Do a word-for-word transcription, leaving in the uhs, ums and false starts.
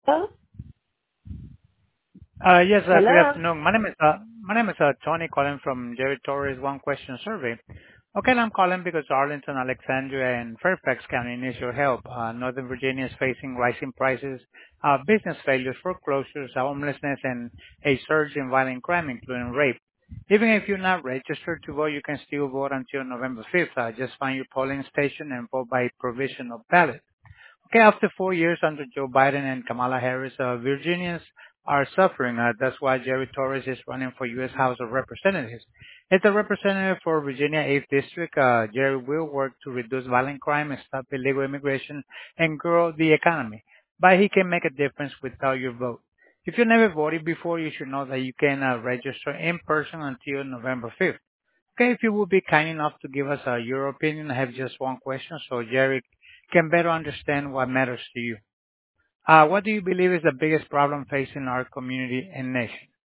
Hello? Uh Yes, uh good Hello? afternoon. My name is uh, my name is uh Tony calling from Jerry Torres One Question Survey. Okay, I'm calling because Arlington, Alexandria, and Fairfax County needs your help. Uh Northern Virginia is facing rising prices, uh business failures, foreclosures, homelessness, and a surge in violent crime, including rape. Even if you're not registered to vote, you can still vote until November fifth. Uh, Just find your polling station and vote by provisional ballot. Okay, after four years under Joe Biden and Kamala Harris, uh, Virginians are suffering. Uh, that's why Jerry Torres is running for U S. House of Representatives. As a representative for Virginia eighth District, uh, Jerry will work to reduce violent crime and stop illegal immigration and grow the economy. But he can make a difference without your vote. If you never voted before, you should know that you can uh, register in person until November fifth. Okay, if you would be kind enough to give us uh, your opinion, I have just one question so Jerry can better understand what matters to you. Uh, what do you believe is the biggest problem facing our community and nation?